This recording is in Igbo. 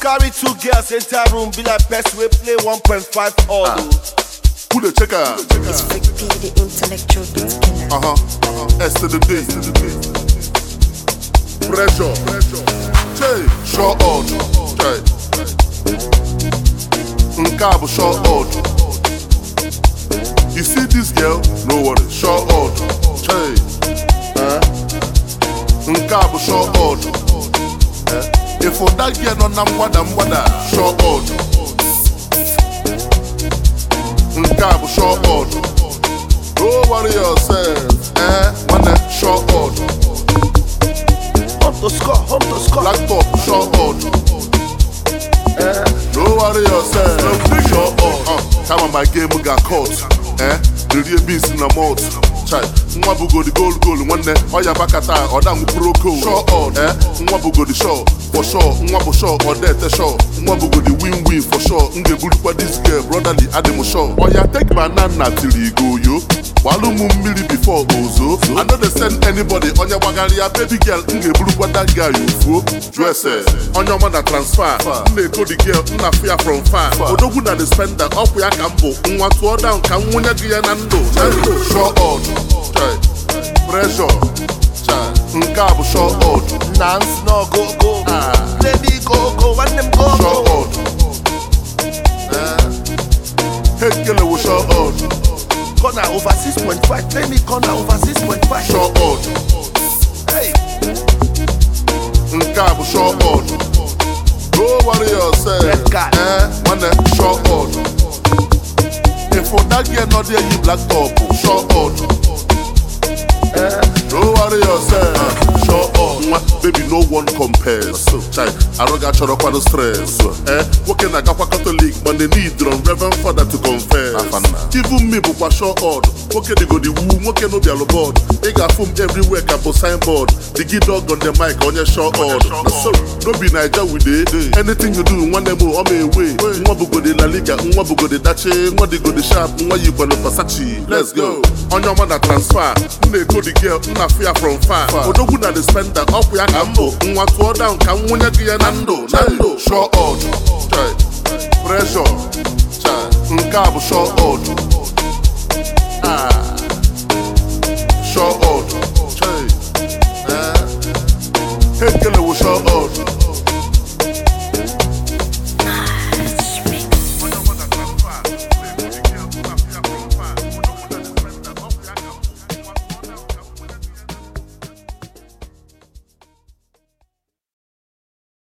carry two girls enter room, be like person we play 1.5 odd. Who the checker? It's Freak P, the intellectual beat killer. S to the D. Pressure. Che, short odd. Che. Nkabo short odd. You see this girl? No worry, short odd. Che. Nkabo short odd. If for that girl no namwada, short odd. Nkabo short odd. Don't worry yourself, man, short odd. Home to score. Black top, short odd. Don't worry yourself, short odd. Time on my game we got caught, the real beast in the mouth. Child, Mwabugo the goal, one day, Oya Bakata, or down Proko, short odd, Mwabugo the show, for sure, Mwabu show, or death show, Mwabugo the win-win for sure, Ngeburupa this girl, brotherly Ademo show. Oya take banana till you go, yo. Walumu mili before Ozo. I know they send anybody on your wagaria baby girl, Ngeburupa that guy you fool. Dresses, on your mother transfer, Neko the girl, fear from far. Odogu na the spender, up ya kambo, Nwa to down, Kamunya Gianando, short odd. Pressure, Nkabo short odd. Nance no go. Baby go, want them go. Short odd. Head killer with short odd. Corner over 6.5. Play me corner over 6.5. Short odd. Hey. Nkabo short odd. Don't worry yourself. Man, short odd. If for that girl not there, you black top. Short odd. Don't worry yourself, short odd. Baby, no one compares. Child, I don't got your no stress. Working like a Catholic, but they need their Reverend Father to confess. Even me, but short odd. Working they go the womb, working no be all board. They got foam everywhere, capo signboard. The gig dog on the mic on your short odd. So, don't be Niger with it. Anything you do, one them on my way. Mwabugo de La Liga, Mwabugo de Dache, Mwadigo de Sharp, Mwayigo de Versace. Let's go. On your man transfer, go the girl, fear from far. Odogu na the spender, up ya kambo. Nwa to down, Kamunya Gianando. Nando, short odd. Pressure, Nkabo short odd.